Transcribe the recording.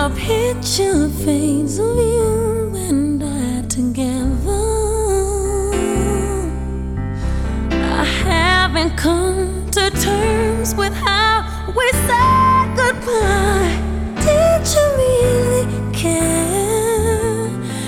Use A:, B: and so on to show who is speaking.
A: picture fades of you and I together. I haven't come to terms with how we said goodbye.